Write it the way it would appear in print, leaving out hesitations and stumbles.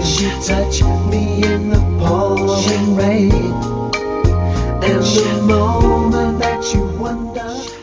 you touch me in the pouring rain, and the moment that you wonder